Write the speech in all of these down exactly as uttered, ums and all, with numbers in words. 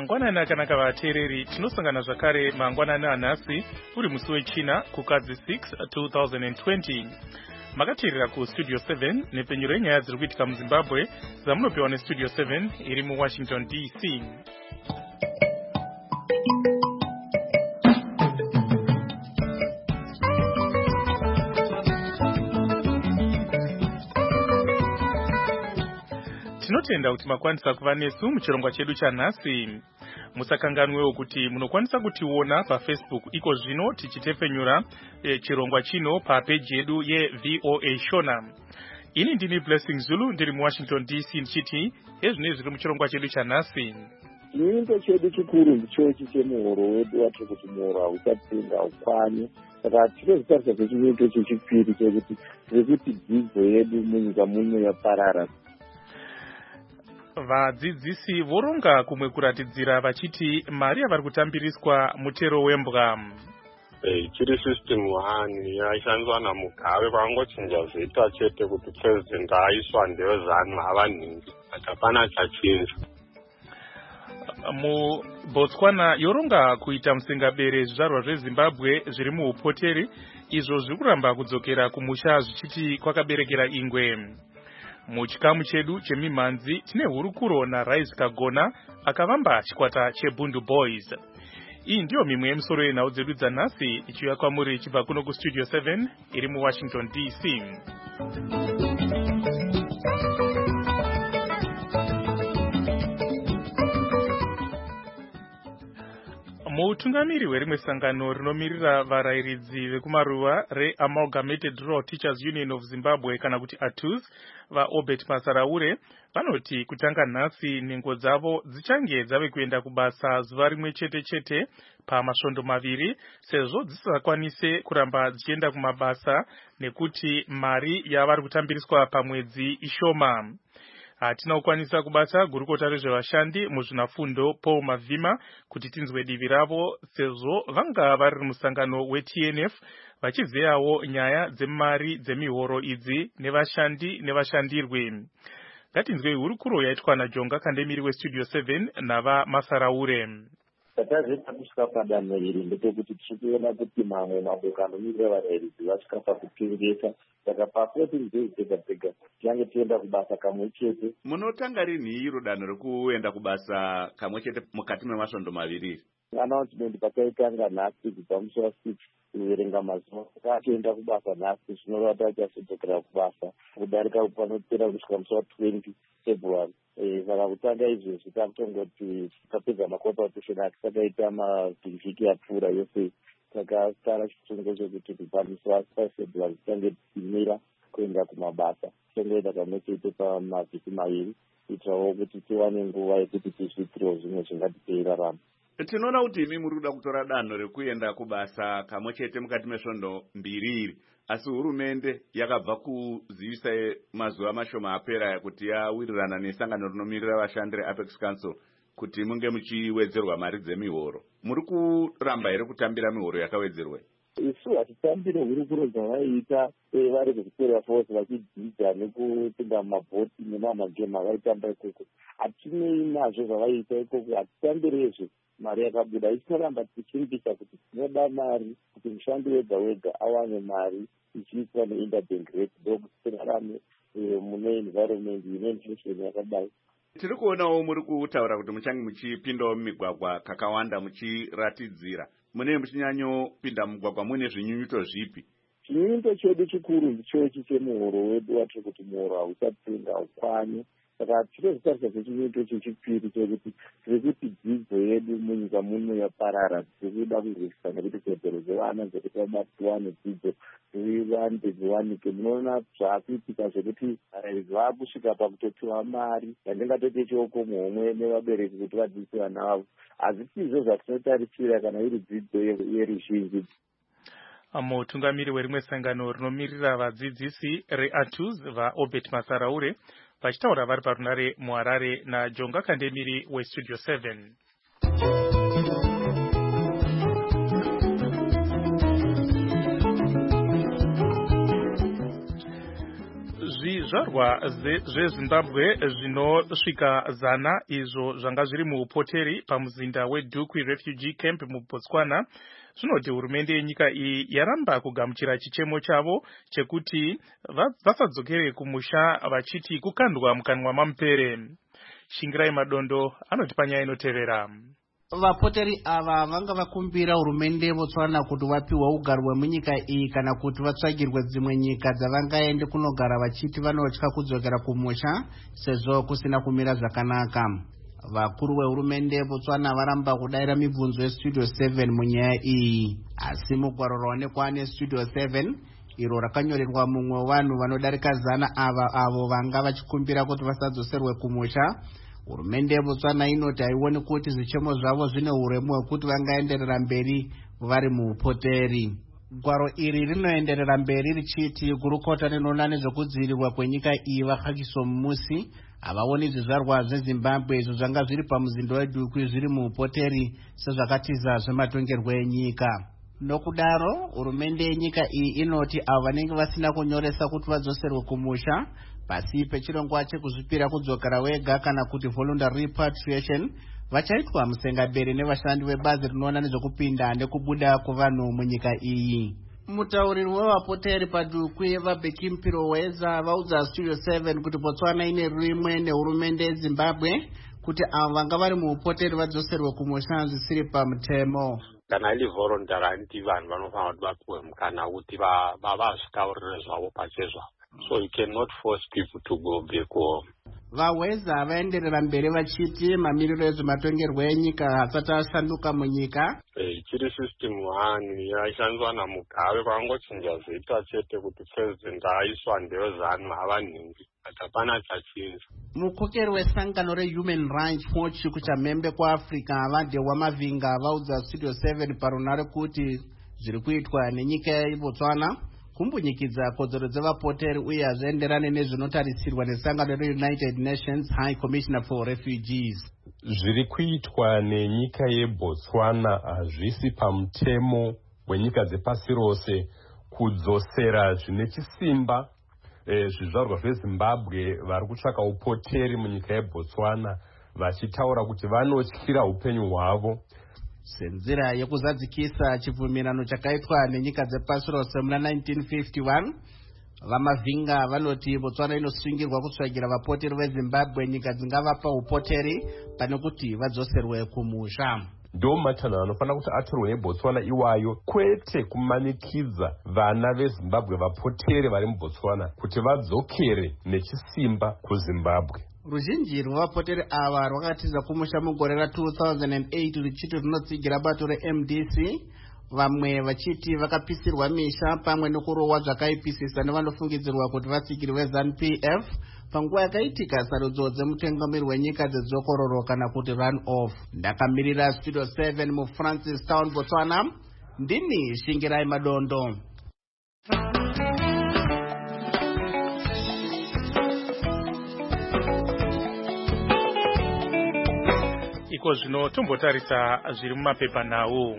Mangwanani akanaka vateereri, tinosangana zvakare mangwanani anhasi uri musi wechina kukadzi six two thousand twenty. Makateerera kustudio seven nepfenyuro yenyaya dziri kuitika muZimbabwe zamunopiwa nestudio seven iri muWashington D C. Tinotenda kuti makwanisa kuva nesu muchirongwa chedu chanhasi. Musakanganwewo kuti munokwanisa kutiona paFacebook iko zvino tichitepfenyura e, chirongwa chino papeji yedu yeV O A Shona. Ini ndini Blessing Zulu ndiri muWashington D C ndichiti ezvine zviri muchirongwa chedu chanhasi. Chiyinto chedu chikuru ndicho chemuhoro wedu watiri kuti muhoro hauchapinda haukwani. Saka tinozitarisa kwechiyinto chechipiri chekuti tiri kuti dzidzo yedu munyika muno yaparara. Vadzidzisi voronga kumwe kuratidzira vachiti mari yavari kutambiriswa mutero wembwa. Eh, chiri system one yaishandiswa naMugabe kwangochinja zita chete kuti president aiswa ndezani havanhingi hapana chachinja. MuBotswana yoronga kuita musingabere zvizvarwa zveZimbabwe zviri muupoteri izvo zviri kuramba kudzokera kumusha zvichiti kwakaberekera ingwe. Muchikamu chedu chemimhanzi tine hurukuro naRise Kagona akavamba chikwata cheBundu Boys. Iyi ndiyo mimwe yemisoro yenhau dzedu dzanhasi ichiuya kwamuri ichibva kuno kustudio seven iri muWashington D C. Mutungamiri werimwe sangano rinomirira varayiridzi vekumaruva reAmalgamated Rural Teachers Union of Zimbabwe kana kuti A T U Z vaObert Masaraure vanoti kutanga nhasi nhengo dzavo dzichange dzave kuenda kubasa zuva rimwe chete chete pamasvondo maviri sezvo dzisisakwanise kuramba dzichienda kumabasa nekuti mari yavari kutambiriswa pamwedzi ishoma. Hatina kukwanisa kubata gurukota rezvevashandi muzvinafundo Paul Mavhima kuti tinzwe divi ravo sezvo vanga vari musangano weT N F vachizeyawo nyaya dzemari dzemihoro idzi nevashandi nevashandirwe. Ngatinzwe hurukuro yaitwa naJonga Kandemiri westudio seven nava Masaraure. Patazveta kusvika padanho iri ndepekuti tichikuona kuti mamwe maboko anomirira varayiridzi vasvika pakupingesa. Saka pa-fourteen days dzega dzega tiange tienda kubasa kamwe chete. Munotanga rinhi iro danho rekuenda kubasa kamwe chete mukati memasvondo maviri? Announcement pakaitanga nhasi kubva musi wasix kuverenga mazuva atoenda kubasa nhasi zvinova tachazodzokera kubasa kudarika panopera kusvika musi watwenty February. Saka kutanga izvezvi takutongoti tapedza macompetition akisakaita mavhiki apfuura yose takatara chisungo chekuti kubva musi wafive February titange tichimira kuenda kumabasa tongoenda kamwe chete pamavhiki maviri kuitirawo kuti tiwane nguva yekuti tizviitirewo zvimwe zvingatiteirarama. Tinoona kuti imi muri kuda kutora danho rekuenda kubasa kamwe chete mukati mesvondo mbiri iri, asi hurumende yakabva kuzivisa mazuva mashoma apera kuti yawirirana nesangano rinomirira vashandi reApex Council kuti munge muchiwedzerwa mari dzemihoro. Muri kuramba here kutambira mihoro yakawedzerwa? Isu hatitambire hurukuro dzavaiita vari kuzvikora force vachidzidza nekupinda mumabhoti nemamagame avaitamba ikoko. Hatinei nazvo zvavaiita ikoko, hatitambirezve mari yakabuda. Isinoramba tichimbisa kuti tinoda mari kuti mushandi wega wega awane mari ichiiswa neinterbank rate ndokuti tirarame mune environment ine inflation yakadai. Tiri kuonawo muri kutaura kuti muchange muchipindawo mumigwagwa kakawanda muchiratidzira. Mune muchinyanyopinda mumugwagwa mune zvinyunyuto zvipi? Chinyunyuto chedu chikuru ndichochi chemuhoro wedu watiri kuti muhoro hauchapinda haukwani. Saka tinozitarisa kwechinyunyuto chechipiri chekuti tiri kuti dzidzo yedu munyika muno yaparara. Tiri kuda kurwisa nekuti kodzero dzevana dzekuti vabatiwane dzidzo zviwande zviwanike. Munoona zvaakuitika zvekuti varayiridzi vaakusvika pakutopiwa mari yandingatoti choko muhomwe nevabereki kuti vadzidzise vana vavo. Hazvisizvo zvatinotarisira kana iri dzidzo yeruzhinji. Mutungamiri werimwe sangano rinomirira vadzidzisi reA T U Z vaObert Masaraure vachitaura vari parunare muHarare naJonga Kandemiri westudio seven. zvizvarwa zvezimbabwe zvinosvika zana izvo zvanga zviri muupoteri pamuzinda wedukwi refugee camp mubotswana zvinoti hurumende yenyika iyi yaramba kugamuchira chichemo chavo chekuti vasadzokere kumusha vachiti kukandwa mukanwa mamupere. Shingirai Madondo anoti panyaya inotevera. Vapoteri ava vanga vakumbira hurumende yeBotswana kuti vapiwe ugaro hwemunyika iyi kana kuti vatsvagirwe dzimwe nyika dzavangaende kunogara vachiti vanotya kudzokera kumusha sezvo kusina kumira zvakanaka. Vakuru vehurumende yeBotswana varamba kudayira mibvunzo yestudio seven munyaya iyi, asi mugwaro rwaonekwa nestudio seven iro rakanyorerwa mumwe wevanhu vanodarika zana ava avo vanga vachikumbira kuti vasadzoserwe kumusha, hurumende yeBotswana inoti haioni kuti zvichemo zvavo zvine uremu hwekuti vangaenderera mberi vari muupoteri. Gwaro iri rinoenderera mberi richiti gurukota rinoona nezvekudzivirirwa kwenyika iyi vaHakiso Musi havaoni zvizvarwa zveZimbabwe izvo zvanga zviri pamuzinda wedukwi zviri muupoteri sezvakatiza zvematongerwo enyika. Nokudaro hurumende yenyika iyi inoti avo vanenge vasina kunyoresa kuti vadzoserwe kumusha pasi pechirongwa chekuzvipira kudzokera wega kana kuti voluntary repatriation vachaitwa musengaberi nevashandi vebazi rinoona nezvekupinda nekubuda kuvanhu munyika iyi. Mutauriri wevapoteri padukwi vaBekimpiro Weza vaudza studio seven kuti Botswana ine rimwe nehurumende yeZimbabwe kuti avo vanga vari muupoteri vadzoserwe kumusha zvisiri pamutemo. Kana ili voluntary anti vanhu vanofanira kuti vapiwe mukana kuti vazvitaurire zvavo pachezvo. So you cannot force people to go back home. VaWeza vaenderera mberi vachiti mamiriro ezvematongerwo enyika hasati ashanduka munyika. Chiri system one yaishandiswa naMugabe kwangochinja zita chete kuti president aiswa ndewezanu havanhingi hapana chachinja. Mukokeri wesangano reHuman Rights Watch kuchamhembe kwaAfrica vaDewa Mavinga vaudza studio seven parunare kuti zviri kuitwa nenyika yeBotswana kumbunyikidza kodzero dzevapoteri uye hazvienderane nezvinotarisirwa nesangano reUnited Nations High Commissioner for Refugees. Zviri kuitwa nenyika yeBotswana hazvisi pamutemo wenyika dzepasi rose kudzosera zvine chisimba e, zvizvarwa zveZimbabwe vari kutsvaka upoteri munyika yeBotswana vachitaura kuti vanotyira upenyu hwavo senzira yekuzadzikisa chibvumirano chakaitwa nenyika dzepasi rose muna nineteen fifty-one. VaMavinga vanoti Botswana inosungirwa kutsvagira vapoteri veZimbabwe nyika dzingavapa upoteri pane kuti vadzoserwe kumusha. Ndo matanho anofanira kuti atorwe neBotswana iwayo, kwete kumanikidza vana veZimbabwe vapoteri vari muBotswana kuti vadzokere nechisimba kuZimbabwe. Ruzhinji rwevapoteri ava rwakatiza kumusha mugore ra-two thousand eight richiti rinotsigira bato reM D C, vamwe vachiti vakapisirwa misha pamwe nekurohwa zvakaipisisa nevanofungidzirwa kuti vasikiri veZanu P F panguva yakaitika sarudzo dzemutungamiri wenyika dzedzokororo kana kuti run off. Ndakamirira studio seven muFrancistown, Botswana, ndini Shingirai Madondo. Iko zvino tombotarisa zviri mumapepa nawo.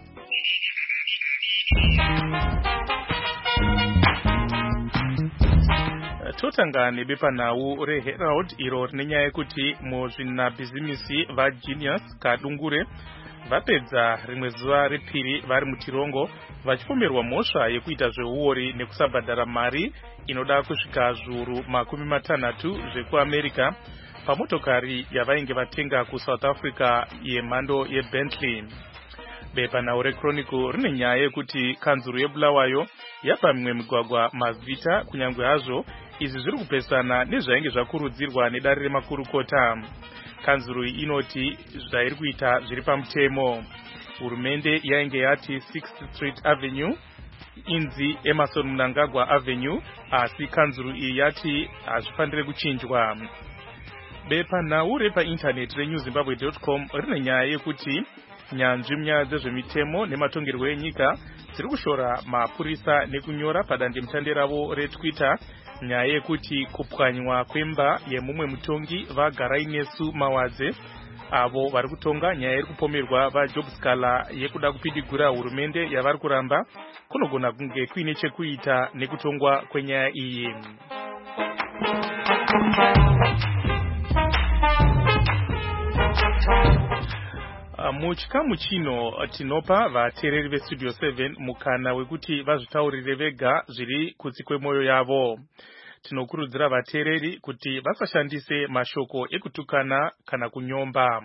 Totanga nebepa nawo reHerald iro rine nyaya yekuti muzvinabhizimisi vaGenius Kadungure vapedza rimwe zuva repiri vari mutirongo vachipomerwa mhosva yekuita zveuori nekusabhadhara mari inoda kusvika zviuru makumi matanhatu zvekuAmerica pamotokari yavainge vatenga kuSouth Africa yemhando yeBentley. Bepa nawo reChronicle rine nyaya yekuti kanzuru yeBulawayo yapa mimwe migwagwa mazita kunyangwe hazvo izvi zviri kupesana nezvainge zvakurudzirwa nedare remakurukota. Kanzuru inoti zvairi kuita zviri pamutemo. Hurumende yainge yati sixth Street Avenue inzi Emerson Mnangagwa Avenue, asi kanzuru iyi yati hazvifanire kuchinjwa. Bepa nawo repa internet reNewZimbabwe dot com rine nyaya yekuti nyanzvi munyaya dzezvemitemo nematongerwo enyika dziri kushora mapurisa nekunyora padandemutande ravo reTwitter nyaya yekuti kupwanywa kwemba yemumwe mutongi vaGarainesu Mawadze avo vari kutonga nyaya iri kupomerwa vaJobskala yekuda kupidigura hurumende yavari kuramba kunogona kunge kuine chekuita nekutongwa kwenyaya iyi. Muchikamu chino tinopa vateereri vestudio seven mukana wekuti vazvitaurire vega zviri kunze kwemwoyo yavo. Tinokurudzira vateereri kuti vasashandise mashoko ekutukana kana kunyomba.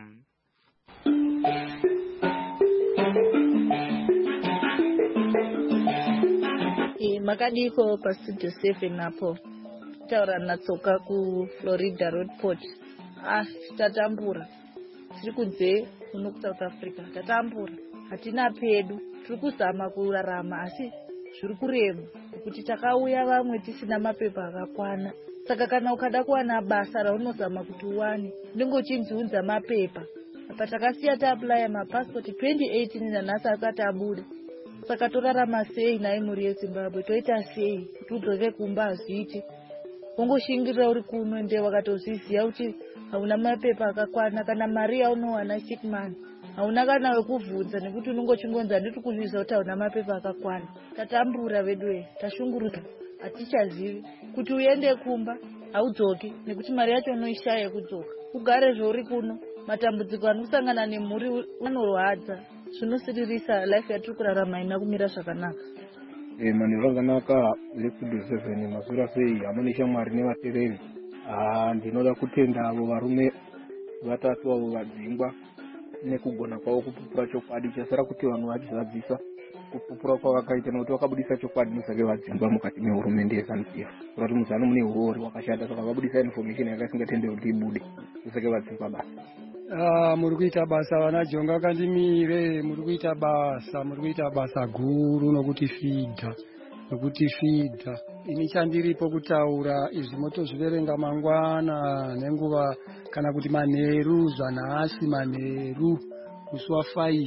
E, makadiko pastudio seven apo taura natsoka ku Florida Roadport. Ah, tatambura. Tiri kunze kuno ku South Africa. Tatambura. Hatina pedu. Tiri kuzama kurarama asi zviri kurema kuti takauya vamwe tisina mapepa akakwana. Saka kana ukada kuwana basa raunozama kuti uwane, ndingochinzunza mapepa. Apa takasiya ta-apply mapassport twenty eighteen nanhasi asati abuda. Saka torarama sei naye muri yeZimbabwe, toita sei kuti udzoke kumba azviti. Ungoshingirira uri kuno ende wakatozviziya kuti hauna mapepa akakwana, kana mari yaunowana sick man hauna kana wekubvunza nekuti unongochingonza ndiri kuzviziva kuti hauna mapepa akakwana. Tatambura vedu, tashunguruka, hatichazivi kuti uende kumba haudzoki nekuti mari yacho unoishaya yekudzoka. Ugare zvauri kuno, matambudziko anosangana nemhuri anorwadza. Zvinosiririsa life yatiri kurarama ina kumira zvakanaka. Eh, mani zvakanaka lestudio seven mazura sei hamune shamwari nevateereri. Ah, ndinoda kutenda avo varume vatatu avo vadzingwa nekugona kwavo kupupura chokwadi. Chasara kuti vanhu vachizadzisa kupupura kwavakaita nekuti vakabudisa chokwadi musake vadzingwa mukati mehurumende yeZANU-P F. Kuti muzano mune urori hwakashata, saka vabudisa information yakasingatenderi kuti ibude musake vadzingwa basa. Ah, muri kuita basa vana Jonga kandimire, muri kuita basa, muri kuita basa guru nokuti fidha, nokuti fidha. Ini chandiripo kutaura izvi motozviverenga mangwana nenguva kana kuti manheru zvanhasi manheru musi wafive.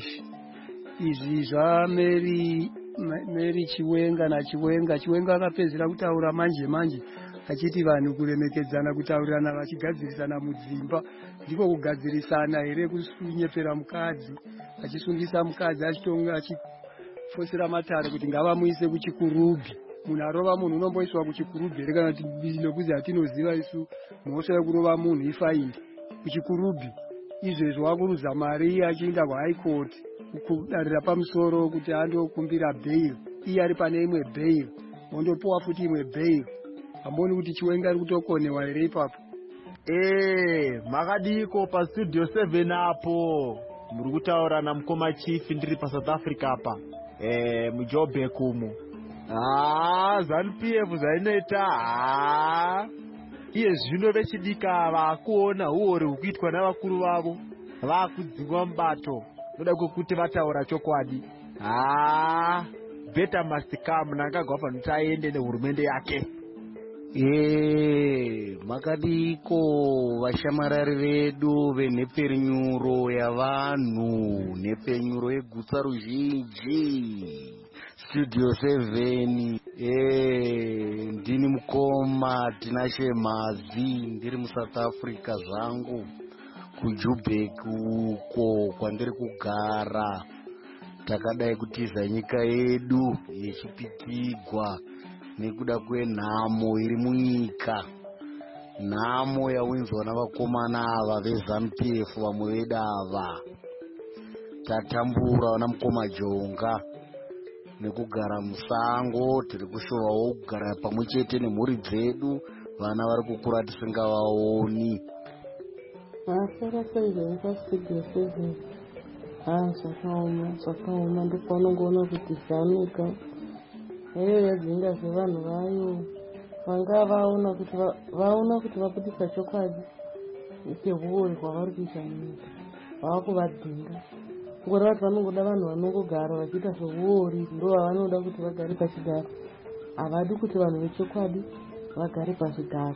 Izvi zvaMary Mary Chiwenga naChiwenga. Chiwenga akapedzera kutaura manje manje achiti vanhu kuremekedzana, kutaurirana vachigadzirisana mudzimba ndiko kugadzirisana here kunyepera mukadzi, achisungisa mukadzi achitonga achifosera matare kuti ngavamuise kuchikurubhi. Munhu arova munhu unomboiswa kuchikurubhi here kana kuti nokuzi hatinoziva isu mhosva yekurova munhu ifaini kuchikurubhi. Izvezvo wakuruza mari achienda kuhigh court kudarira pamusoro kuti andokumbira bail, iye ari pane imwe bail wondopowa futi imwe bail. Hamboni kuti Chiwenga ari kutokonewa here ipapo. Eh, makadiko pa studio seven apo. Muri kutaura na mukoma chief ndiri pa South Africa apa. Eh, muJoburg umo. Ah, ZANU-P F zainoita. Ah. Iye zvino vechidika vakuona uori hwekuitwa navakuru vavo. Vakudzingwa mubato. Noda kuti vataura chokwadi. Ah, better must come. Nangagwa pano taende nehurumende yake. Eh, makadiko vashamarari vedu venhepfenyuro yavanhu, nhepfenyuro yegutsa ruzhinji. Studio seven. Eh, ndini mukoma Tinashe Mazi, ndiri muSouth Africa zvangu kuJoburg uko kwandiri kugara. Takadai kutiza nyika yedu yechipikigwa nekuda kwenhamo iri munyika, nhamo yawinzwa navakomana ava veZANU-P F vamwe vedu ava. Tatambura vana mukoma Jonga nekugara musango, tiri kushovawo kugara pamwe chete nemhuri dzedu, vana vari kukura tisingavaoni. Asara saizvori pastudio seven. Ah, zvakaoma zvakaoma, ndopaunongoona kuti zanuka iyo yadzinga zvevanhu vayo vanga vaona kuti vaona kuti vabudisa chokwadi sehuori hwavari kuita munyika, vava kuvadzinga. Ngori vati vanongoda vanhu vanongogara vachiita zvehuori, ndo vavanoda kuti vagare pachigaro. Havadi kuti vanhu vechokwadi vagare pachigaro.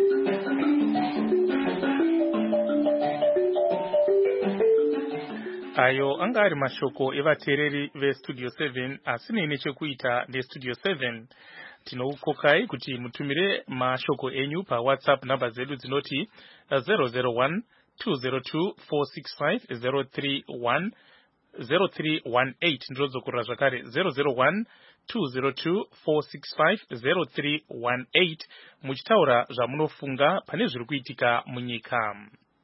Ayo anga ari mashoko evateereri vestudio seven asine nechekuita nestudio seven. Tinoukokai kuti mutumire mashoko enyu pa WhatsApp namba zedu dzinoti zero zero one two zero two four six five zero three one zero three one eight. Ndrodzo kurra zvakare zero zero one two zero two four six five zero three one eight muchitaura zvamunofunga pane zviri kuitika munyika.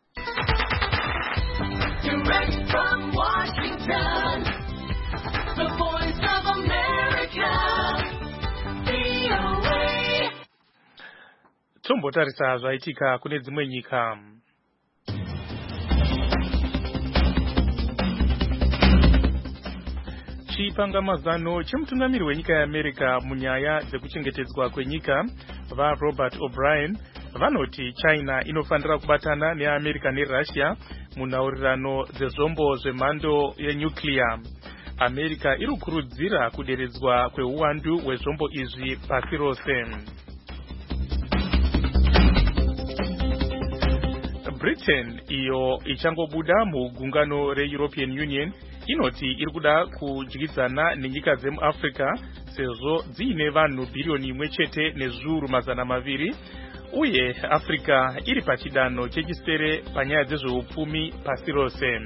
Direct from Washington, the voice of America, V O A. Tombotarisa zvaitika kune dzimwe nyika. Chipangamazano chemutungamiri wenyika yeAmerica munyaya dzekuchengetedzwa kwenyika vaRobert O'Brien vanoti China inofanira kubatana neAmerica neRussia munhaurirano dzezvombo zvemhando yenyuclear. America iri kukurudzira kuderedzwa kweuwandu hwezvombo izvi pasi rose. Britain iyo ichangobuda mugungano reEuropean Union inoti iri kuda kudyidzana nenyika dzemuAfrica sezvo dziine vanhu bhiriyoni imwe chete nezviuru mazana maviri uye Africa iri pachidanho chechisere panyaya dzezveupfumi pasi rose.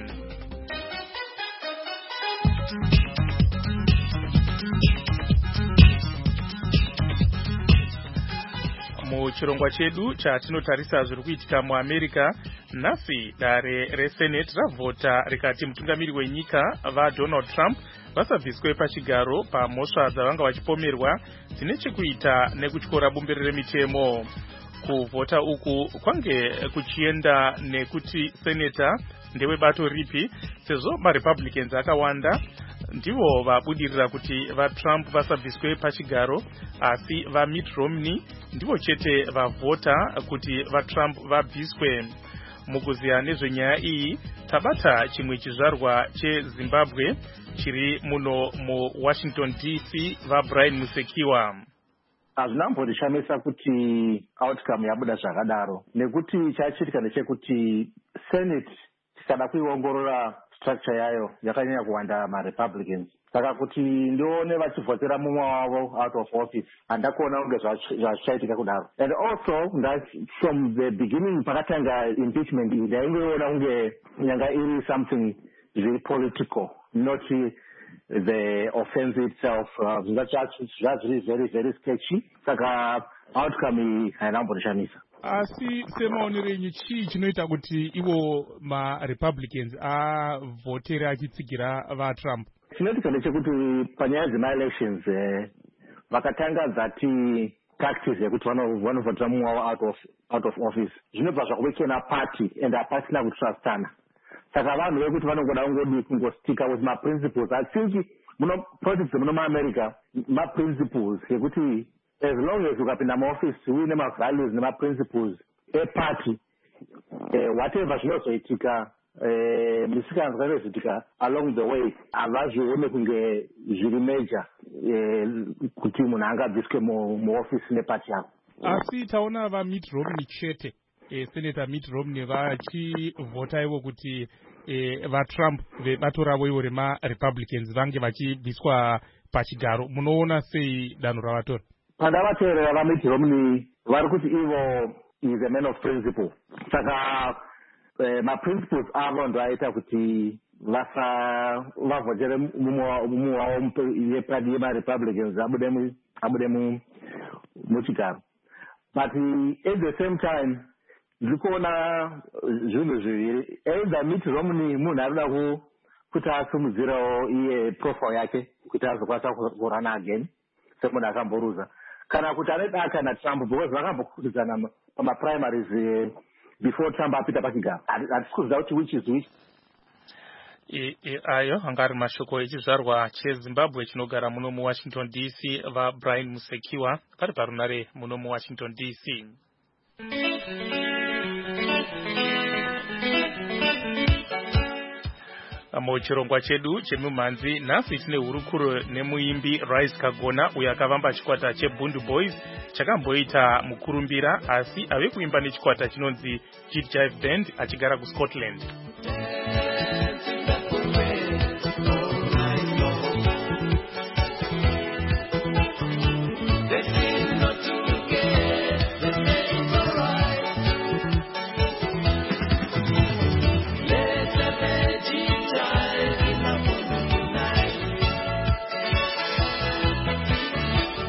Muchirongwa chedu chatinotarisa zviri kuitika muAmerica, nhasi dare reSenate ravhota rikati mutungamiri wenyika vaDonald Trump vasabviswe pachigaro pamhosva dzavanga vachipomerwa dzine chekuita nekutyora bumbiro remitemo. Kuvhota uku kwange kuchienda nekuti seneta ndewebato ripi sezvo maRepublicans akawanda ndivo vabudirira kuti vaTrump vasabviswe pachigaro, asi vaMitt Romney ndivo chete vavhota kuti vaTrump vabviswe. Mukuziya nezvenyaya iyi tabata chimwe chizvarwa cheZimbabwe chiri muno muWashington D C vaBrian Musekiwa. Hazvina kumbondishamisa kuti outcome yabuda zvakadaro nekuti chachitika ndechekuti Senate tikada kuiongorora structure yayo yakanyanya kuwanda maRepublicans, saka kuti ndione vachivhotera mumwe wavo out of office handakuona kunge zvachichaitika kudaro. And also from the beginning pakatanga impeachment iyi ndaingoona kunge nyanga iri something very political, not the offense itself. Zvazviri very very sketchy, saka outcome iyi haina kumbondishamisa. Asi semaonero enyu chii chinoita kuti ivo maRepublicans avhotere achitsigira vaTrump? Chinoitika ndechekuti panyaya dzema-elections vakatanga dzati tactics yekuti vanovhotera mumwe wavo out of out of office zvinobva zvakuvekena party and hapasina kutrustana. Saka vanhu vekuti vanongoda kungodi kungostika with ma-principles. I think muno politics muno muAmerica ma-principles yekuti as long as ukapinda muoffice uine ma-values nema-principles eparty, uh, whatever zvinozoitika uh, misikanzwa inozoitika along the way havazvione kunge zviri major uh, kuti munhu angabviswe muoffice neparty yako. Asi taona vaMitt Romney chete, eh, Senator Mitt Romney vachivhota ivo kuti eh, vaTrump vebato ravo ivo remaRepublicans vange vachibviswa pachigaro. Munoona sei danho ravatora? Pandavateerera vaMitt Romney vari kuti ivo is a man of principle, saka eh, ma-principles avo ndo aita kuti vasa vavhotere mumwe wavo yepadi yemaRepublicans abude muchigaro. But at the same time ndiri kuona zvinhu zviviri, either Mitt Romney munhu arikuda kuti asimudzirawo iye profile yake kuti azokwanisa kurana again semunhu akamboruza, kana kuti ane daka naTrump because vakambokurudzana pamaprimaries uh, before Trump apita pachigaro. Hatisi kuziva kuti which is which. E, e, ayo anga ari mashoko echizvarwa cheZimbabwe chinogara muno muWashington D C vaBrian Musekiwa vari parunare muno muWashington D C. Muchirongwa chedu chemumhanzi nhasi tine hurukuro nemuimbi Rise Kagona uyo akavamba chikwata cheBundu Boys chakamboita mukurumbira asi ave kuimba nechikwata chinonzi Jit Jive Band achigara kuScotland.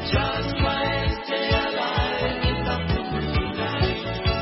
Just try and stay alive in the mood tonight.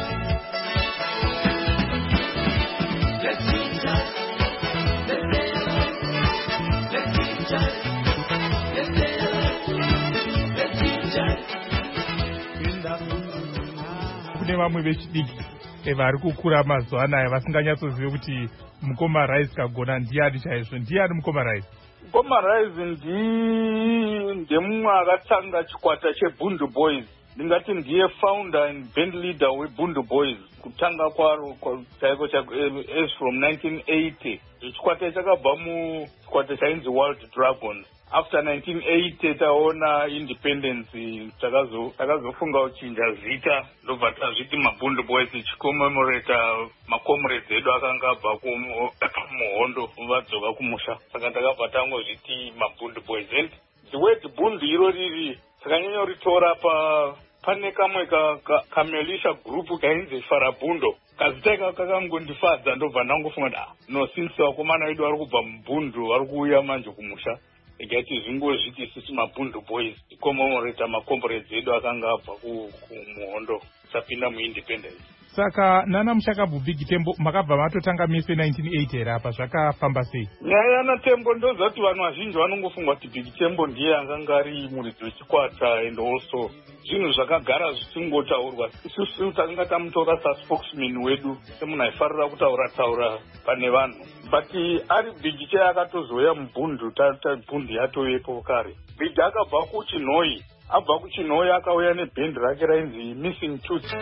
Let's keep tight. Let's stay alive. Let's keep tight. Let's stay alive. Let's keep tight. In the mood tonight. Kune vamwe vechidiki vari kukura mazuva anaya vasinganyatsozive kuti Mukoma Rise kagona ndiani chaizvo. Ndiani Mukoma Rise? Mukoma Rise ndi ndemumwe akatanga chikwata cheBundu Boys. Ndingati ndiye founder and band leader weBundu Boys. Kutanga kwaro chaiko as from nineteen eighty. Chikwata chakabva muchikwata chainzi World Dragons. After nineteen eighty taona independence, takazofunga kuchinja zita ndobva tazviti maBundu Boys chicommemorate macomrades edu akanga abva kumuhondo vadzoka kumusha. Saka takabva tangozviti maBundu Boys. And the word bundu iro riri takanyanyoritora pa pane kamwe kamelisha group kainzi Farabundo. Kazita ika kakangondifadza ndobva ndangofunga da no since vakomana vedu vari kubva mubundu vari kuuya manje kumusha. Ikati zvingozviti sisi maBundu Boys commemorate macomrades edu akanga abva kumuhondo tapinda muindependence. Saka nana Mushakabvu Big Tembo makabva matotanga mise nineteen eighty here apa zvakafamba sei? Nyaya yana Tembo ndozati vanhu vazhinji vanongofunga kuti Big Tembo ndiye akanga ari muridzi wechikwata and also zvinhu zvakagara zvichingotaurwa. Isusu takanga tamutora saspokesman wedu semunhu aifarira kutaura taura pane vanhu. But ari Big Che akatozoya mubundu bhundu yatovepo kare. Big akabva kuChinhoi, abva kuChinhoi akauya nebhendi rake rainzi Missing Tooth.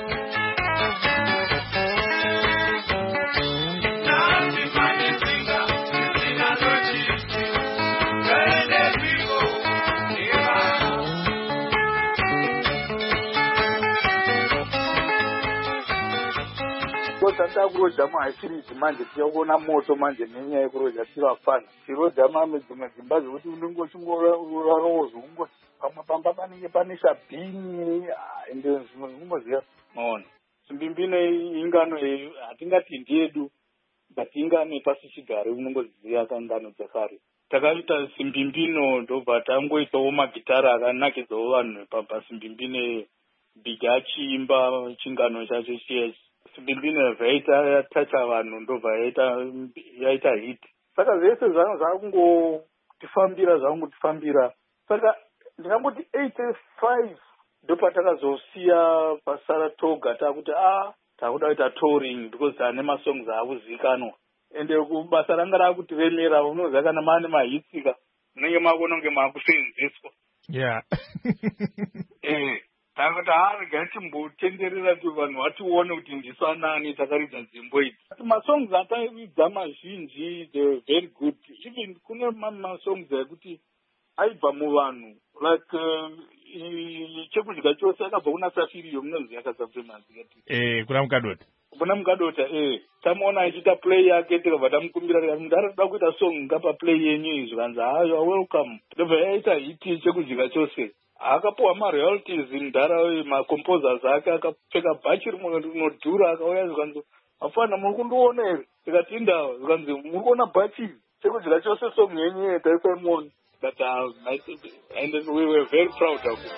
Tanda kuroja mahaifiridzi manje tiyakuona moto manje nenyaya yekuroja tivafana tiroja mame dzimwe dzimba zvekuti unenge uchingorarozwa ungoti pamwe pamba panenge pane shabhini ende zvimwe zvingoziva maona simbimbino ingano hatingati ndiyedu but ingano yepasichigare unongoziva kangano dzakare. Takaita simbimbino ndobva tangoitawo magitara akanakidzawo vanhu pasimbimbino Big achiimba chingano chacho chiya simbimbino zvaita tacha vanhu ndobva yaita yaita hit. Saka zvese zvangu zvakungotifambira zvakungotifambira. Saka ndingangoti eighty-five ndopatakazosiya paSaratoga takuti ah takuda kuita touring because ane masongs akuzikanwa. Ende kubasa ranga rakutiremera unoziva kana mane mahitsika munenge makuona kunge makusenzeswa. Yeah. Eh takati haregai timbotenderera kuti vanhu vatione kuti ndisanani takaridza nzvimbo idzi. Masongs atairidza mazhinji they very good. Even kune mamwe masongs ekuti aibva muvanhu like chekudya chose akabva kuna Safiriyo munoziva kaSafiriyo. Eh kuna Mukadota. Kuna Mukadota eh tamuona achiita play yake tikabva tamukumbira kuti ndinoda kuita song ngapa play yenyu izvo kanzi hayo welcome. Ndobva yaita hiti chekudya chose. Akapuwa ma-royalties mudhara ma-composers ake akapfeka bhachi rimwe rinodhura akauya zvikanzi afana muri kundiona here tikati indawa zvikanzi muri kuona bhachi chekudya chose song yenyu taisaimuona but uh, and we were very proud of it.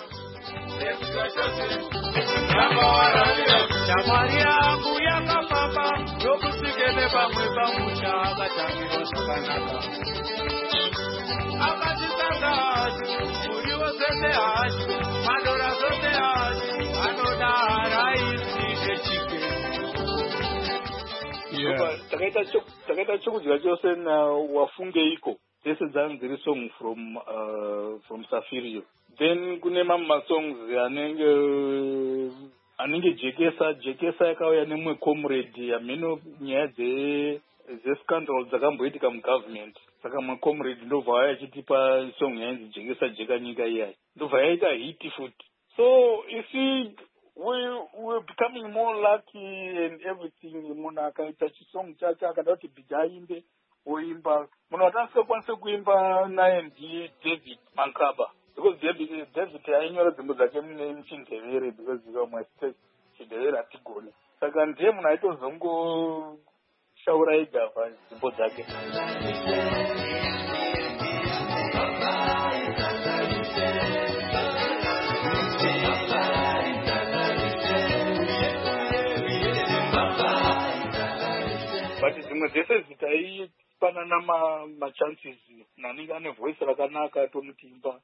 Shamari yangu yakapapa ndokusikene pamwe pamusha akatangira zvakanaka akatitanga hachi muriwo zvese hachi madora zvose hachi anoda raisi nechike. Takaita chokudya chose wafungeiko dzese dzangu dziri song from uh, from Safiriyo. Then kune mamwe masongs anenge anenge jekesa jekesa yakauya nemwe comrade ameno nyaya dze dzescandal dzakamboitika mugovernment. Saka mwe comrade ndobva aya achitipa song yainzi jekesa jeka nyika iyai ndobva yaita hit futi. So you see we we're becoming more lucky and everything. Munhu akaita chisong chacho akada kuti bijaimbe oimba munhu watasingakwanise kuimba naye ndiye David Mankaba because David David ainyora dzimbo dzake muchindevere because vamwe chindevere hatigoni. Saka ndiye munhu aitozongoshaura ega padzimbo dzake. but dzimwe dzese dzitaipanana machances nanenge ane voice rakanaka tomutimba.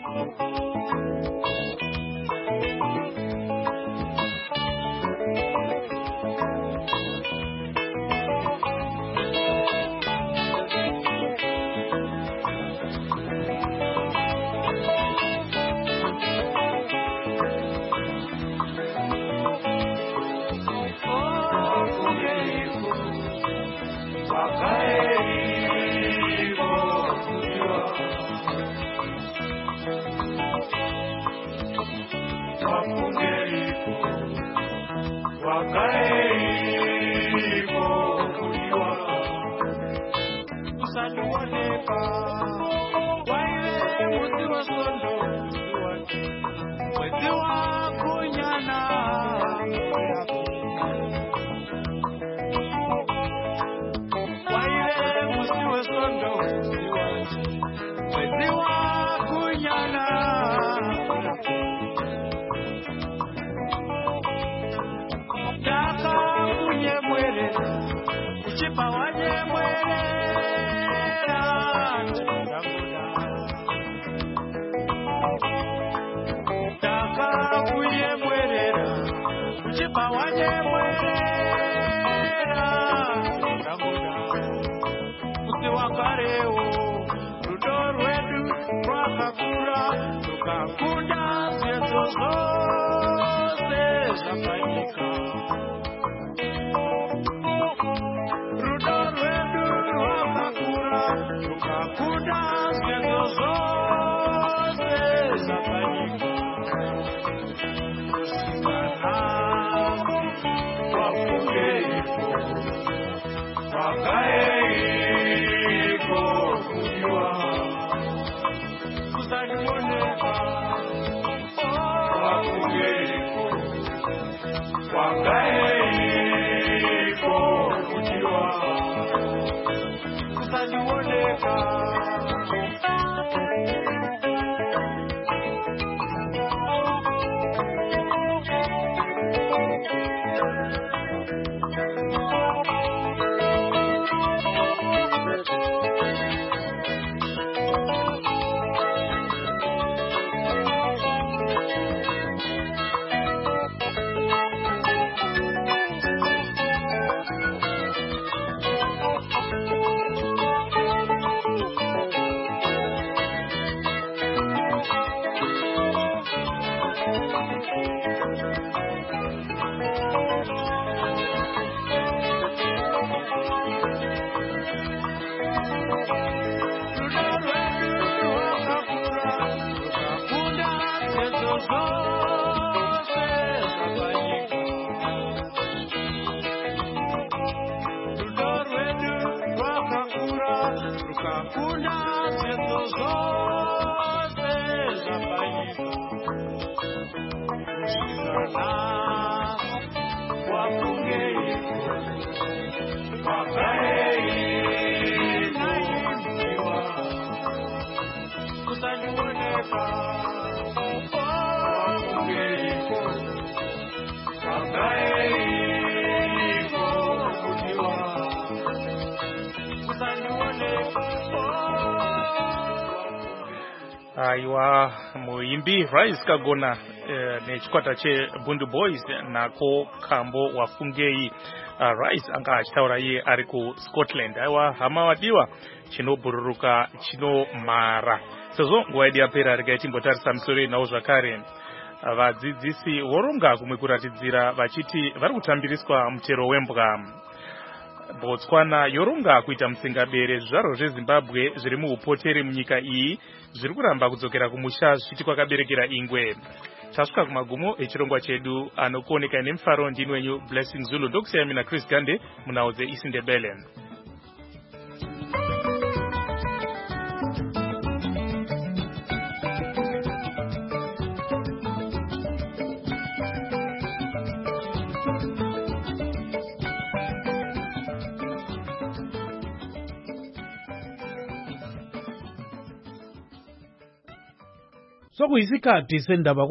Aiwa muimbi Rise Kagona e, nechikwata cheBundu Boys nako Kambo Wafungei. uh, Rise anga achitaura iye ari ku Scotland. Aiwa hama wadiwa chinobhururuka chinomara. Sezvo nguva yedu yapera regai timbotarisa musoro nawo zvakare. Vadzidzisi voronga kumwe kuratidzira vachiti vari kutambiriswa mutero wembwa. Botswana yoronga kuita musingabere zvizvarwa zveZimbabwe zviri muupotere munyika iyi zviri kuramba kudzokera kumusha zvichiti kwakaberekera ingwe. Tasvika kumagumo echirongwa chedu anokuoneka nemufaro ndini wenyu Blessing Zulu. Ndokusiyana mina Chris Gande munhau dzeIsindebele. Sokuyisikhathi sendaba